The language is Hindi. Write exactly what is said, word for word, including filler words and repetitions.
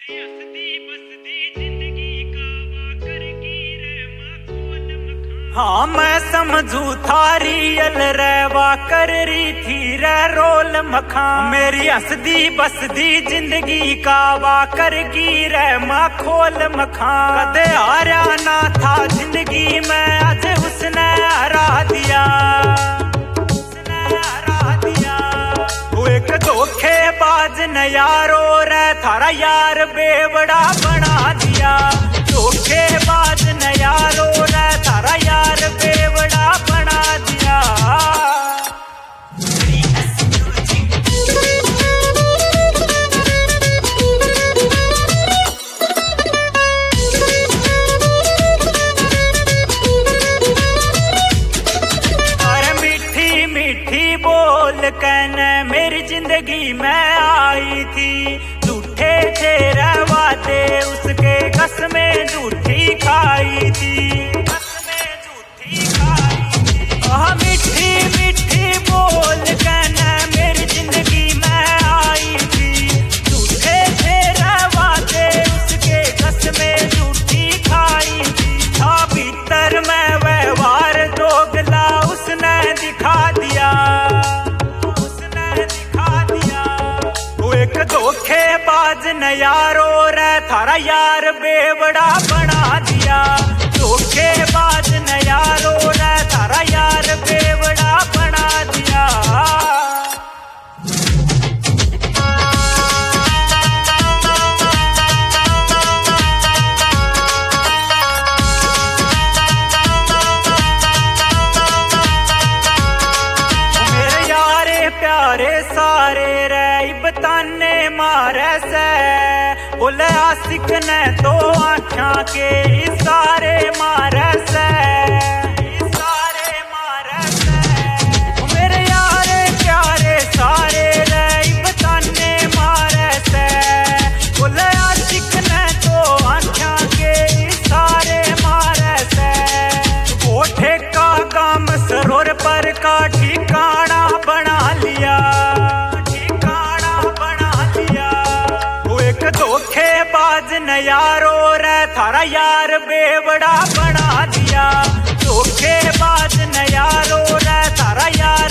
हाँ मैं समझू थारी यल रेवा कर रही थी रे रोल मखा मेरी हसदी बसदी जिंदगी का वा करगी रे माँ खोल मखा कदे हारा ना था जिंदगी में आज उसने हरा दिया उसने हरा दिया वो एक धोखेबाज न यारो रे थारा यार बेवड़ा बना दिया धोखेबाज न यारो रे थारा यार बेवड़ा बना दिया। अरे मीठी मीठी बोल कहने मेरी जिंदगी में आई थी झूठे तेरा वादे उसके कसमें झूठी खाई थी कसमें झूठी खाई थी आह मीठी मीठी बोल कहना मेरी जिंदगी में आई थी झूठे तेरा वादे उसके कसमें झूठी खाई थी था भीतर में व्यवहार दोगला उसने दिखा दिया उसने दिखा दिया वो एक धोखेबाज न यारो रे थारा यार बेवड़ा बना दिया धोखेबाज न यारो रे थारा यार बेवड़ा बना दिया। मेरे यारे प्यारे सारे रे बताने मारे से बोले आशिक ने तो आँखा के इशारे मारे से इशारे मारे से मेरे यारे प्यारे सारे रे बताने मारे से बोले आशिक ने तो आँखा के इशारे मारे से कोठे का काम सरोवर पर का ठिकाना बना लिया धोखेबाज न यारो रे थारा यार बेवड़ा बना दिया धोखेबाज न यारो रे थारा यार